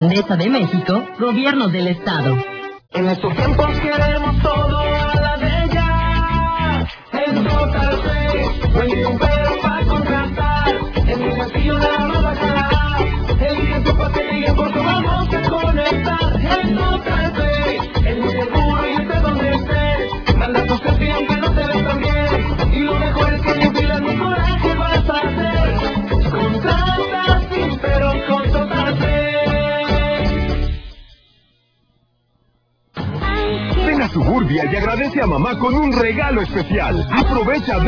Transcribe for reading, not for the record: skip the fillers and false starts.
Mesa de México, Gobierno del Estado. En estos tiempos queremos todo a la de ya. En Total Play, no hay ningún pero para contratar. En mi castillo de la nueva cara. Elige tu paquete y en corto vamos a conectar. En Total Play, es muy seguro y esté donde estés. Manda tu selfie aunque no te ves tan bien. Y lo mejor es que ni fila ni coraje vas a hacer. Contrata sin pero con Total Play. Ven a Suburbia y agradece a mamá con un regalo especial. Aprovecha